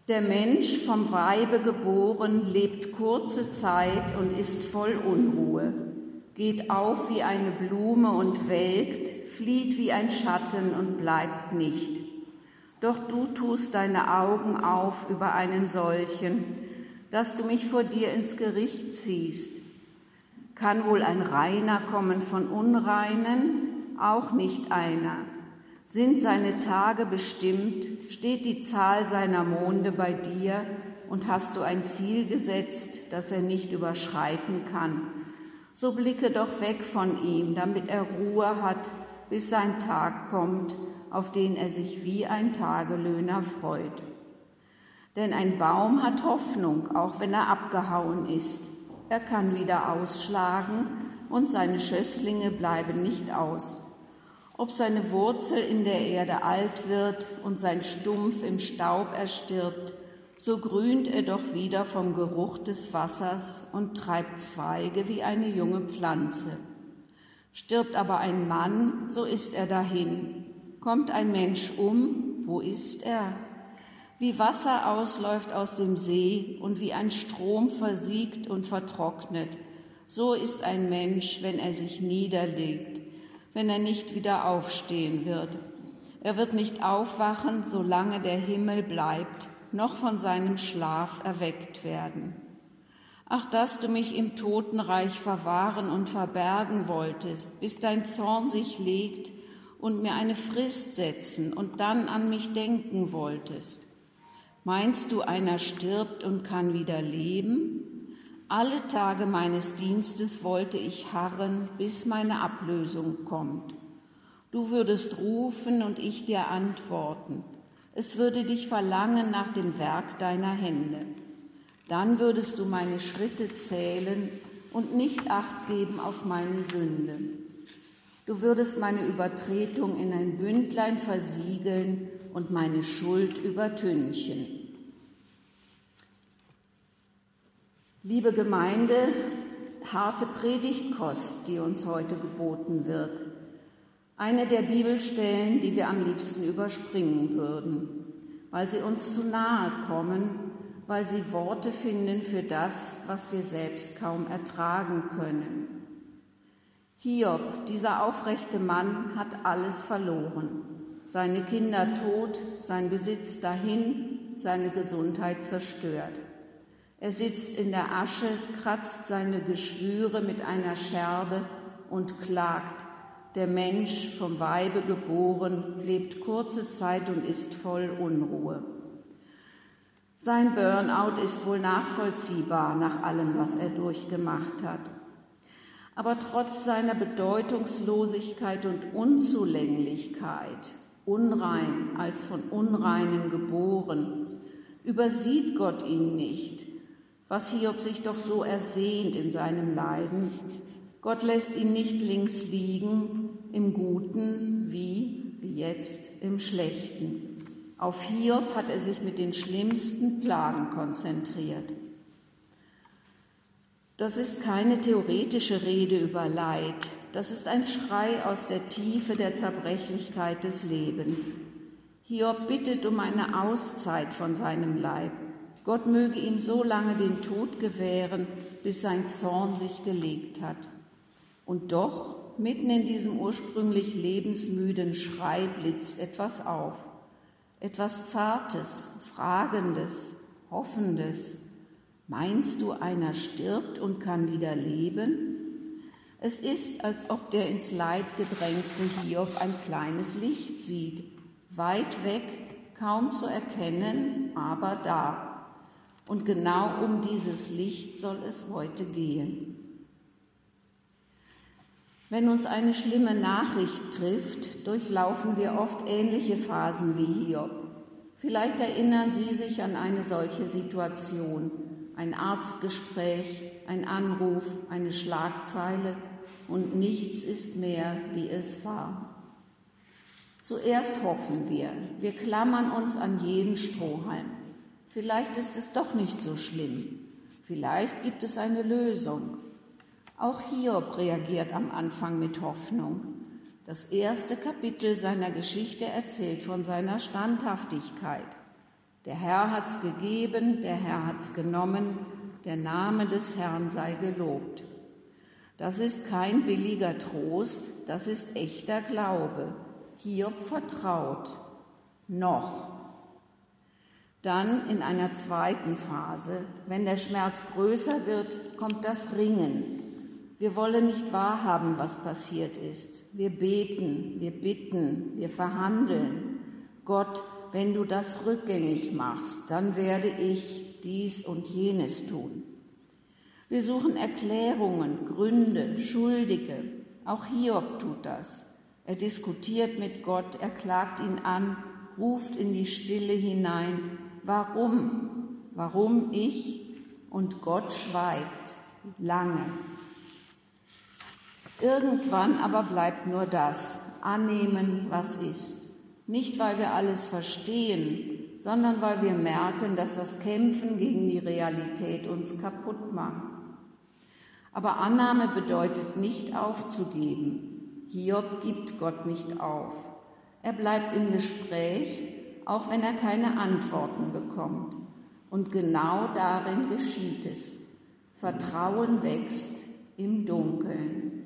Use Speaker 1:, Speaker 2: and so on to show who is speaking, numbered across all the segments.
Speaker 1: Der Mensch, vom Weibe geboren, lebt kurze Zeit und ist voll Unruhe, geht auf wie eine Blume und welkt, flieht wie ein Schatten und bleibt nicht. Doch du tust deine Augen auf über einen solchen, dass du mich vor dir ins Gericht ziehst. Kann wohl ein Reiner kommen von Unreinen? Auch nicht einer. Sind seine Tage bestimmt, steht die Zahl seiner Monde bei dir und hast du ein Ziel gesetzt, das er nicht überschreiten kann. So blicke doch weg von ihm, damit er Ruhe hat, bis sein Tag kommt, auf den er sich wie ein Tagelöhner freut. Denn ein Baum hat Hoffnung, auch wenn er abgehauen ist. Er kann wieder ausschlagen und seine Schösslinge bleiben nicht aus. Ob seine Wurzel in der Erde alt wird und sein Stumpf im Staub erstirbt, so grünt er doch wieder vom Geruch des Wassers und treibt Zweige wie eine junge Pflanze. Stirbt aber ein Mann, so ist er dahin. Kommt ein Mensch um, wo ist er? Wie Wasser ausläuft aus dem See und wie ein Strom versiegt und vertrocknet, so ist ein Mensch, wenn er sich niederlegt, wenn er nicht wieder aufstehen wird. Er wird nicht aufwachen, solange der Himmel bleibt, noch von seinem Schlaf erweckt werden. Ach, dass du mich im Totenreich verwahren und verbergen wolltest, bis dein Zorn sich legt und mir eine Frist setzen und dann an mich denken wolltest. Meinst du, einer stirbt und kann wieder leben? Alle Tage meines Dienstes wollte ich harren, bis meine Ablösung kommt. Du würdest rufen und ich dir antworten. Es würde dich verlangen nach dem Werk deiner Hände. Dann würdest du meine Schritte zählen und nicht Acht geben auf meine Sünde. Du würdest meine Übertretung in ein Bündlein versiegeln und meine Schuld übertünchen. Liebe Gemeinde, harte Predigtkost, die uns heute geboten wird. Eine der Bibelstellen, die wir am liebsten überspringen würden, weil sie uns zu nahe kommen, weil sie Worte finden für das, was wir selbst kaum ertragen können. Hiob, dieser aufrechte Mann, hat alles verloren. Seine Kinder tot, sein Besitz dahin, seine Gesundheit zerstört. Er sitzt in der Asche, kratzt seine Geschwüre mit einer Scherbe und klagt: Der Mensch, vom Weibe geboren, lebt kurze Zeit und ist voll Unruhe. Sein Burnout ist wohl nachvollziehbar nach allem, was er durchgemacht hat. Aber trotz seiner Bedeutungslosigkeit und Unzulänglichkeit, unrein als von Unreinen geboren, übersieht Gott ihn nicht, was Hiob sich doch so ersehnt in seinem Leiden. Gott lässt ihn nicht links liegen, im Guten wie jetzt im Schlechten. Auf Hiob hat er sich mit den schlimmsten Plagen konzentriert. Das ist keine theoretische Rede über Leid, das ist ein Schrei aus der Tiefe der Zerbrechlichkeit des Lebens. Hiob bittet um eine Auszeit von seinem Leib. Gott möge ihm so lange den Tod gewähren, bis sein Zorn sich gelegt hat. Und doch, mitten in diesem ursprünglich lebensmüden Schrei blitzt etwas auf. Etwas Zartes, Fragendes, Hoffendes. Meinst du, einer stirbt und kann wieder leben? Es ist, als ob der ins Leid gedrängte Hiob ein kleines Licht sieht. Weit weg, kaum zu erkennen, aber da. Und genau um dieses Licht soll es heute gehen. Wenn uns eine schlimme Nachricht trifft, durchlaufen wir oft ähnliche Phasen wie Hiob. Vielleicht erinnern Sie sich an eine solche Situation, ein Arztgespräch, ein Anruf, eine Schlagzeile und nichts ist mehr, wie es war. Zuerst hoffen wir klammern uns an jeden Strohhalm. Vielleicht ist es doch nicht so schlimm, vielleicht gibt es eine Lösung. Auch Hiob reagiert am Anfang mit Hoffnung. Das erste Kapitel seiner Geschichte erzählt von seiner Standhaftigkeit. Der Herr hat's gegeben, der Herr hat's genommen, der Name des Herrn sei gelobt. Das ist kein billiger Trost, das ist echter Glaube. Hiob vertraut. Noch. Dann in einer zweiten Phase, wenn der Schmerz größer wird, kommt das Ringen. Wir wollen nicht wahrhaben, was passiert ist. Wir beten, wir bitten, wir verhandeln. Gott, wenn du das rückgängig machst, dann werde ich dies und jenes tun. Wir suchen Erklärungen, Gründe, Schuldige. Auch Hiob tut das. Er diskutiert mit Gott, er klagt ihn an, ruft in die Stille hinein. Warum? Warum ich? Und Gott schweigt lange. Irgendwann aber bleibt nur das, annehmen, was ist. Nicht, weil wir alles verstehen, sondern weil wir merken, dass das Kämpfen gegen die Realität uns kaputt macht. Aber Annahme bedeutet nicht aufzugeben. Hiob gibt Gott nicht auf. Er bleibt im Gespräch, auch wenn er keine Antworten bekommt. Und genau darin geschieht es. Vertrauen wächst im Dunkeln.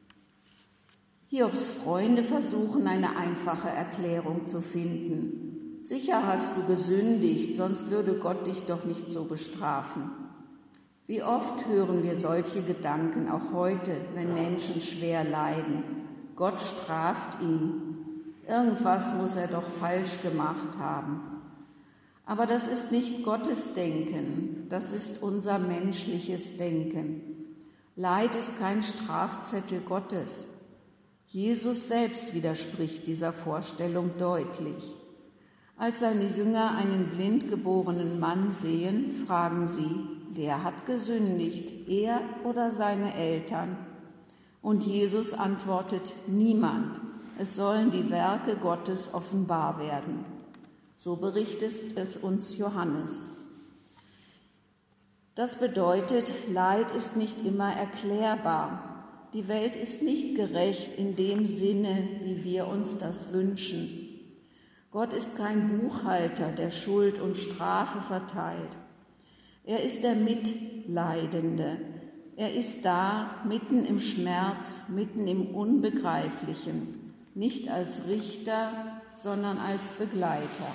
Speaker 1: Hiobs Freunde versuchen, eine einfache Erklärung zu finden. Sicher hast du gesündigt, sonst würde Gott dich doch nicht so bestrafen. Wie oft hören wir solche Gedanken auch heute, wenn Menschen schwer leiden. Gott straft ihn. Irgendwas muss er doch falsch gemacht haben. Aber das ist nicht Gottes Denken, das ist unser menschliches Denken. Leid ist kein Strafzettel Gottes. Jesus selbst widerspricht dieser Vorstellung deutlich. Als seine Jünger einen blind geborenen Mann sehen, fragen sie, wer hat gesündigt, er oder seine Eltern? Und Jesus antwortet, niemand. Es sollen die Werke Gottes offenbar werden. So berichtet es uns Johannes. Das bedeutet, Leid ist nicht immer erklärbar. Die Welt ist nicht gerecht in dem Sinne, wie wir uns das wünschen. Gott ist kein Buchhalter, der Schuld und Strafe verteilt. Er ist der Mitleidende. Er ist da, mitten im Schmerz, mitten im Unbegreiflichen, nicht als Richter, sondern als Begleiter.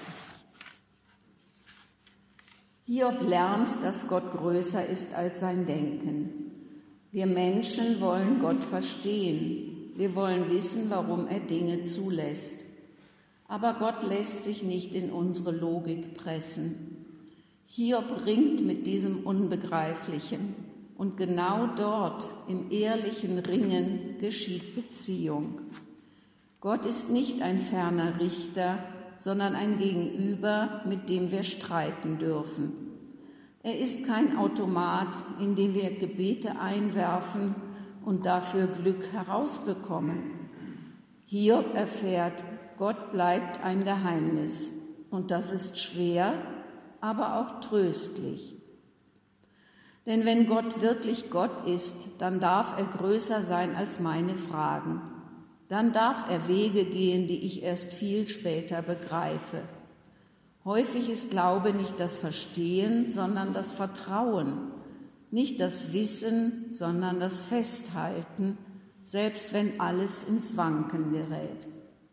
Speaker 1: Hiob lernt, dass Gott größer ist als sein Denken. Wir Menschen wollen Gott verstehen. Wir wollen wissen, warum er Dinge zulässt. Aber Gott lässt sich nicht in unsere Logik pressen. Hiob ringt mit diesem Unbegreiflichen. Und genau dort, im ehrlichen Ringen, geschieht Beziehung. Gott ist nicht ein ferner Richter, sondern ein Gegenüber, mit dem wir streiten dürfen. Er ist kein Automat, in dem wir Gebete einwerfen und dafür Glück herausbekommen. Hiob erfährt, Gott bleibt ein Geheimnis. Und das ist schwer, aber auch tröstlich. Denn wenn Gott wirklich Gott ist, dann darf er größer sein als meine Fragen. Dann darf er Wege gehen, die ich erst viel später begreife. Häufig ist Glaube nicht das Verstehen, sondern das Vertrauen. Nicht das Wissen, sondern das Festhalten, selbst wenn alles ins Wanken gerät.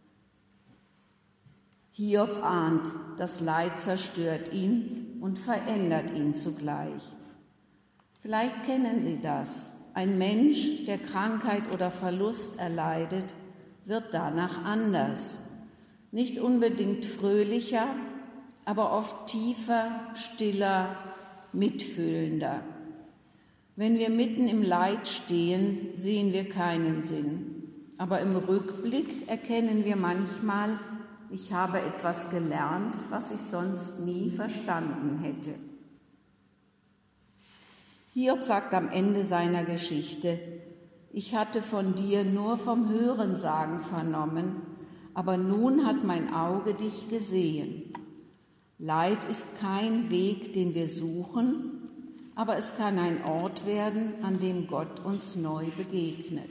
Speaker 1: Hiob ahnt, das Leid zerstört ihn und verändert ihn zugleich. Vielleicht kennen Sie das. Ein Mensch, der Krankheit oder Verlust erleidet, wird danach anders. Nicht unbedingt fröhlicher, aber oft tiefer, stiller, mitfühlender. Wenn wir mitten im Leid stehen, sehen wir keinen Sinn. Aber im Rückblick erkennen wir manchmal, ich habe etwas gelernt, was ich sonst nie verstanden hätte. Hiob sagt am Ende seiner Geschichte, ich hatte von dir nur vom Hörensagen vernommen, aber nun hat mein Auge dich gesehen. Leid ist kein Weg, den wir suchen, aber es kann ein Ort werden, an dem Gott uns neu begegnet.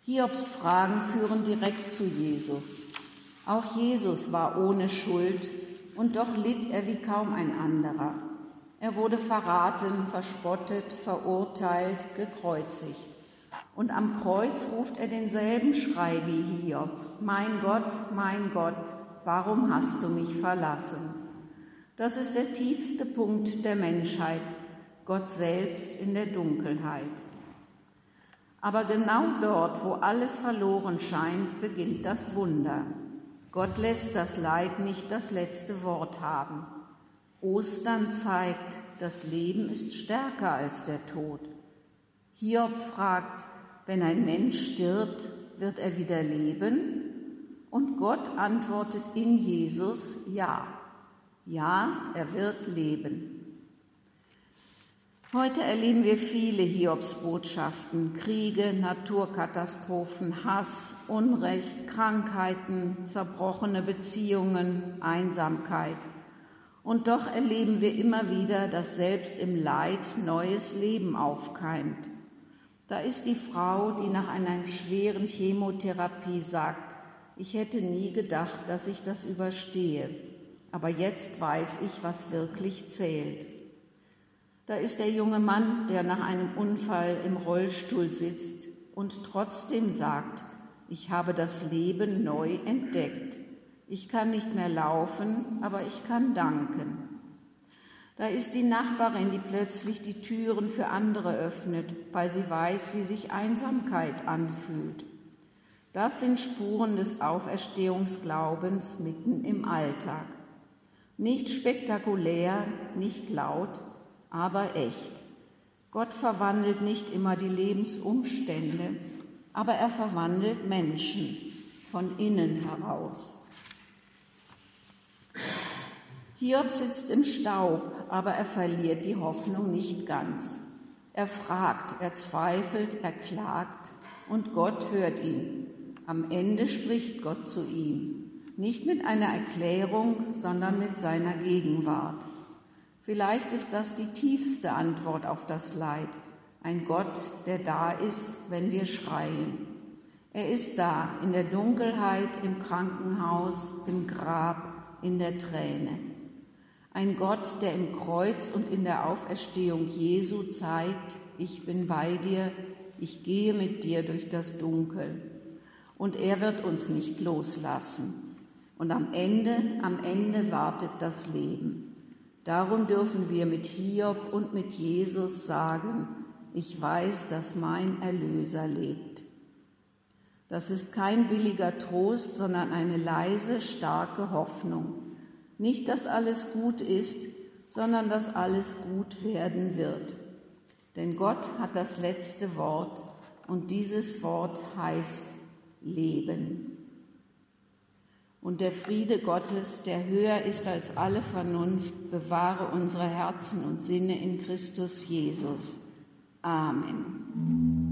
Speaker 1: Hiobs Fragen führen direkt zu Jesus. Auch Jesus war ohne Schuld und doch litt er wie kaum ein anderer. Er wurde verraten, verspottet, verurteilt, gekreuzigt. Und am Kreuz ruft er denselben Schrei wie Hiob: mein Gott, warum hast du mich verlassen? Das ist der tiefste Punkt der Menschheit, Gott selbst in der Dunkelheit. Aber genau dort, wo alles verloren scheint, beginnt das Wunder. Gott lässt das Leid nicht das letzte Wort haben. Ostern zeigt, das Leben ist stärker als der Tod. Hiob fragt, wenn ein Mensch stirbt, wird er wieder leben? Und Gott antwortet in Jesus, ja. Ja, er wird leben. Heute erleben wir viele Hiobsbotschaften: Kriege, Naturkatastrophen, Hass, Unrecht, Krankheiten, zerbrochene Beziehungen, Einsamkeit. Und doch erleben wir immer wieder, dass selbst im Leid neues Leben aufkeimt. Da ist die Frau, die nach einer schweren Chemotherapie sagt: Ich hätte nie gedacht, dass ich das überstehe, aber jetzt weiß ich, was wirklich zählt. Da ist der junge Mann, der nach einem Unfall im Rollstuhl sitzt und trotzdem sagt: Ich habe das Leben neu entdeckt. Ich kann nicht mehr laufen, aber ich kann danken. Da ist die Nachbarin, die plötzlich die Türen für andere öffnet, weil sie weiß, wie sich Einsamkeit anfühlt. Das sind Spuren des Auferstehungsglaubens mitten im Alltag. Nicht spektakulär, nicht laut, aber echt. Gott verwandelt nicht immer die Lebensumstände, aber er verwandelt Menschen von innen heraus. Hiob sitzt im Staub, aber er verliert die Hoffnung nicht ganz. Er fragt, er zweifelt, er klagt und Gott hört ihn. Am Ende spricht Gott zu ihm, nicht mit einer Erklärung, sondern mit seiner Gegenwart. Vielleicht ist das die tiefste Antwort auf das Leid, ein Gott, der da ist, wenn wir schreien. Er ist da, in der Dunkelheit, im Krankenhaus, im Grab, in der Träne. Ein Gott, der im Kreuz und in der Auferstehung Jesu zeigt: Ich bin bei dir, ich gehe mit dir durch das Dunkel. Und er wird uns nicht loslassen. Und am Ende wartet das Leben. Darum dürfen wir mit Hiob und mit Jesus sagen: Ich weiß, dass mein Erlöser lebt. Das ist kein billiger Trost, sondern eine leise, starke Hoffnung. Nicht, dass alles gut ist, sondern dass alles gut werden wird. Denn Gott hat das letzte Wort und dieses Wort heißt Leben. Und der Friede Gottes, der höher ist als alle Vernunft, bewahre unsere Herzen und Sinne in Christus Jesus. Amen.